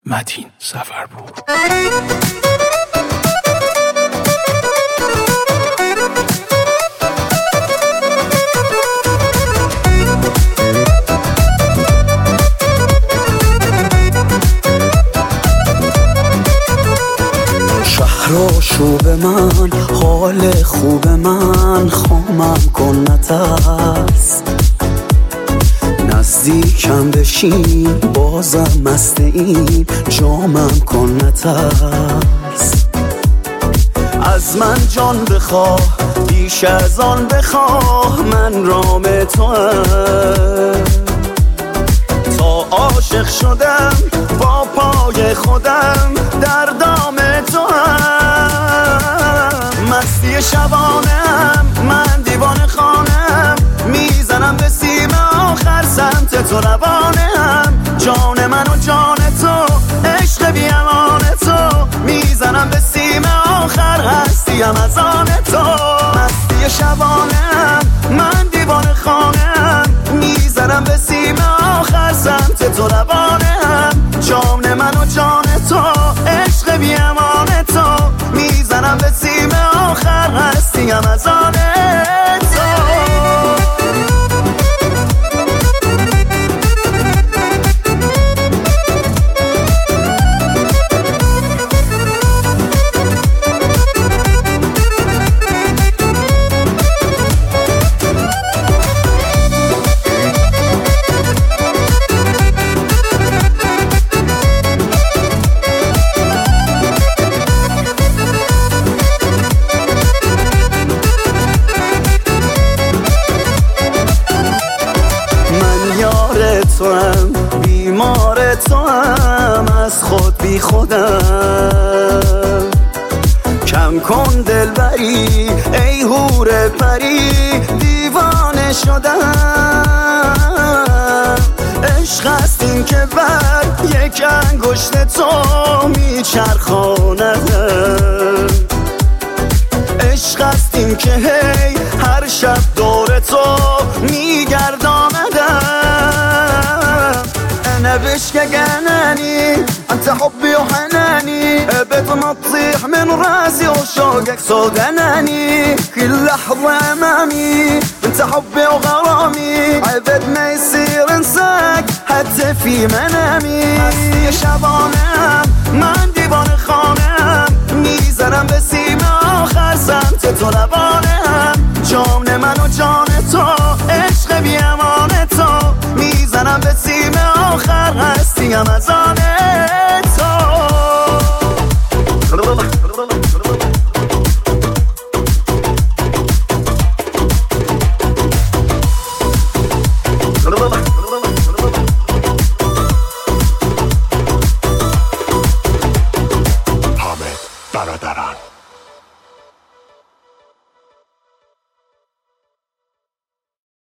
متین سفرپور. شهر شوب من، حال خوب من، خامم کن نترس، نزدیکم بشین بازم مست این جامم کن نترس. از من جان بخواه بیش از آن بخواه، من رام توام. تا عاشق شدم با پای خودم در دام توام. مستی شبانم من دیوانه خانم، میزنم به سیم آخر سمت تو روانم. جان من و جان تو عشق بی امان تو، میزنم به سیم آخر هستیم از آن تو. مستی شبانم من دیوانه خانم، میزنم به سیم آخر سمت تو روانم. جان من و جان تو عشق بی امان تو، میزنم به سیم آخر هستیم از آن تو. توام بیمار توام، از خود بی خودم. کم کن دلبری ای حور پری، دیوانه شدم. عشق است این که بر یک انگشت تو میچرخاندم. عشق است این که هی هر شب دور تو میگرداندم. أنا بشكى جناني، أنت حبي وحناني، بيت ما تطيح من راسي وشوقك صوت أناني. كل لحظة أمامي أنت حبي وغرامي، عبد ما يصير انساك حتى في منامي. يا شبانم من دیوانه خانم، میزنم به سیم آخر سمت تو روانم. جان من و جان تو عشق بی امان تو، میزنم به سیم آخر هستیم از آن تو. حامد برادران.